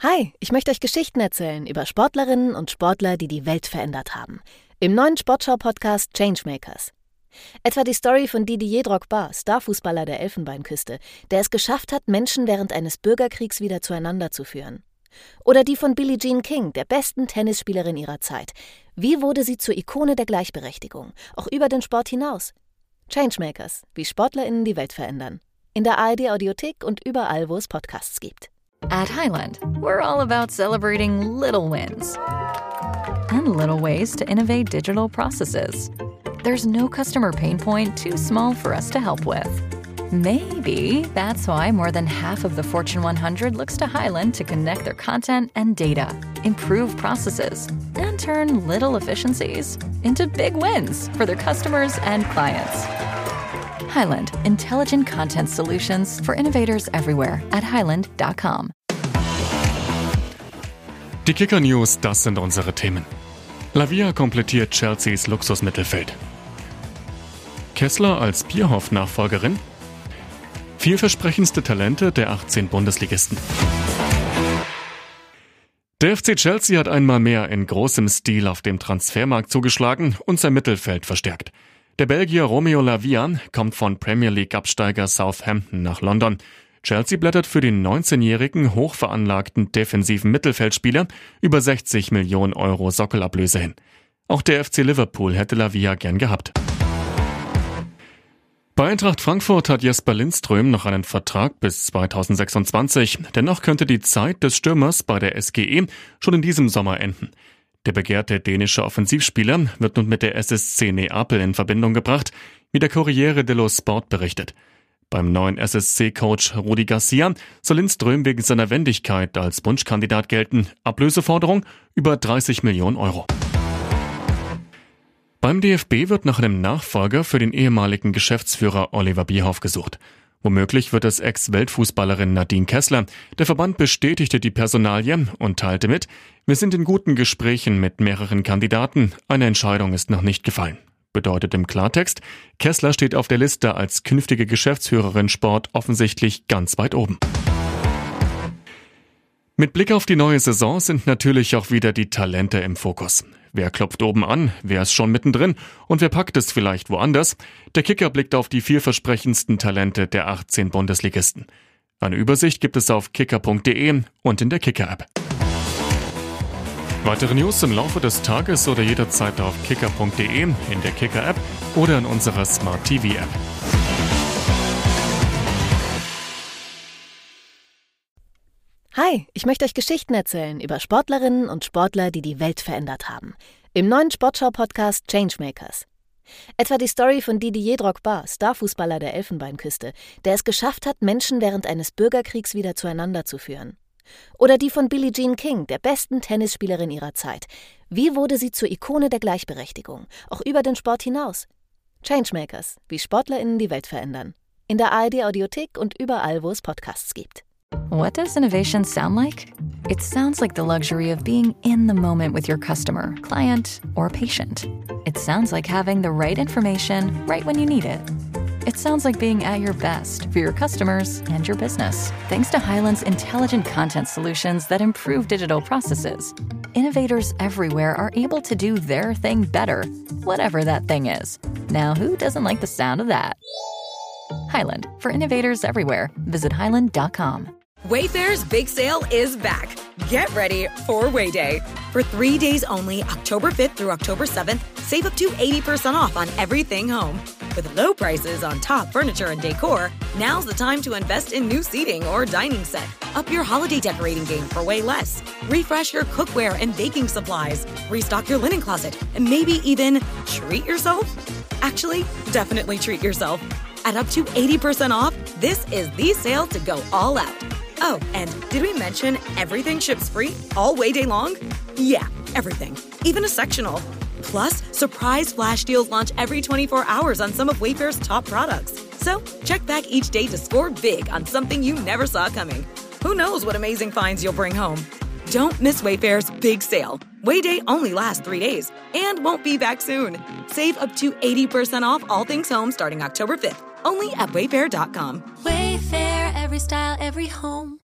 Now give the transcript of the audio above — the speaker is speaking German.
Hi, ich möchte euch Geschichten erzählen über Sportlerinnen und Sportler, die die Welt verändert haben. Im neuen Sportschau-Podcast Changemakers. Etwa die Story von Didier Drogba, Starfußballer der Elfenbeinküste, der es geschafft hat, Menschen während eines Bürgerkriegs wieder zueinander zu führen. Oder die von Billie Jean King, der besten Tennisspielerin ihrer Zeit. Wie wurde sie zur Ikone der Gleichberechtigung, auch über den Sport hinaus? Changemakers, wie SportlerInnen die Welt verändern. In der ARD-Audiothek und überall, wo es Podcasts gibt. At Highland, we're all about celebrating little wins and little ways to innovate digital processes. There's no customer pain point too small for us to help with. Maybe that's why more than half of the Fortune 100 looks to Highland to connect their content and data, improve processes, and turn little efficiencies into big wins for their customers and clients. Highland, intelligent content solutions for innovators everywhere at highland.com. Die Kicker-News, das sind unsere Themen. Lavia komplettiert Chelseas Luxusmittelfeld. Kessler als Bierhoff-Nachfolgerin. Vielversprechendste Talente der 18 Bundesligisten. Der FC Chelsea hat einmal mehr in großem Stil auf dem Transfermarkt zugeschlagen und sein Mittelfeld verstärkt. Der Belgier Romeo Lavia kommt von Premier League-Absteiger Southampton nach London. Chelsea blättert für den 19-jährigen, hochveranlagten defensiven Mittelfeldspieler über 60 Millionen Euro Sockelablöse hin. Auch der FC Liverpool hätte Lavia gern gehabt. Bei Eintracht Frankfurt hat Jesper Lindström noch einen Vertrag bis 2026. Dennoch könnte die Zeit des Stürmers bei der SGE schon in diesem Sommer enden. Der begehrte dänische Offensivspieler wird nun mit der SSC Neapel in Verbindung gebracht, wie der Corriere dello Sport berichtet. Beim neuen SSC-Coach Rudi Garcia soll Lindström wegen seiner Wendigkeit als Wunschkandidat gelten. Ablöseforderung über 30 Millionen Euro. Beim DFB wird nach einem Nachfolger für den ehemaligen Geschäftsführer Oliver Bierhoff gesucht. Womöglich wird es Ex-Weltfußballerin Nadine Kessler. Der Verband bestätigte die Personalie und teilte mit: Wir sind in guten Gesprächen mit mehreren Kandidaten. Eine Entscheidung ist noch nicht gefallen. Bedeutet im Klartext, Kessler steht auf der Liste als künftige Geschäftsführerin Sport offensichtlich ganz weit oben. Mit Blick auf die neue Saison sind natürlich auch wieder die Talente im Fokus. Wer klopft oben an, wer ist schon mittendrin und wer packt es vielleicht woanders? Der Kicker blickt auf die vielversprechendsten Talente der 18 Bundesligisten. Eine Übersicht gibt es auf kicker.de und in der Kicker-App. Weitere News im Laufe des Tages oder jederzeit auf kicker.de, in der Kicker-App oder in unserer Smart TV-App. Hi, ich möchte euch Geschichten erzählen über Sportlerinnen und Sportler, die die Welt verändert haben. Im neuen Sportschau-Podcast Changemakers. Etwa die Story von Didier Drogba, Starfußballer der Elfenbeinküste, der es geschafft hat, Menschen während eines Bürgerkriegs wieder zueinander zu führen. Oder die von Billie Jean King, der besten Tennisspielerin ihrer Zeit. Wie wurde sie zur Ikone der Gleichberechtigung, auch über den Sport hinaus? Changemakers, wie SportlerInnen die Welt verändern. In der ARD-Audiothek und überall, wo es Podcasts gibt. What does innovation sound like? It sounds like the luxury of being in the moment with your customer, client, or patient. It sounds like having the right information right when you need it. It sounds like being at your best for your customers and your business. Thanks to Highland's intelligent content solutions that improve digital processes, innovators everywhere are able to do their thing better, whatever that thing is. Now, who doesn't like the sound of that? Highland, for innovators everywhere. Visit highland.com. Wayfair's big sale is back. Get ready for Wayday. For 3 days only, October 5th through October 7th, save up to 80% off on everything home. With low prices on top furniture and decor, now's the time to invest in new seating or dining set. Up your holiday decorating game for way less. Refresh your cookware and baking supplies. Restock your linen closet. And maybe even treat yourself? Actually, definitely treat yourself. At up to 80% off, this is the sale to go all out. Oh, and did we mention everything ships free all way day long? Yeah, everything, even a sectional. Plus, surprise flash deals launch every 24 hours on some of Wayfair's top products. So, check back each day to score big on something you never saw coming. Who knows what amazing finds you'll bring home? Don't miss Wayfair's big sale. Wayday only lasts 3 days and won't be back soon. Save up to 80% off all things home starting October 5th. Only at Wayfair.com. Wayfair, every style, every home.